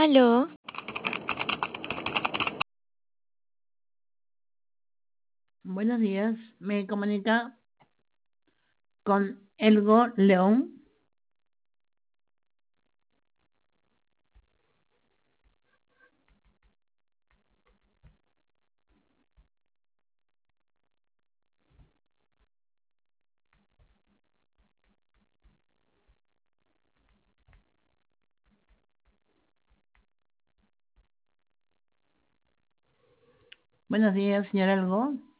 Aló, Buenos días, me comunica con Elgo León. Buenos días, señor Elgo.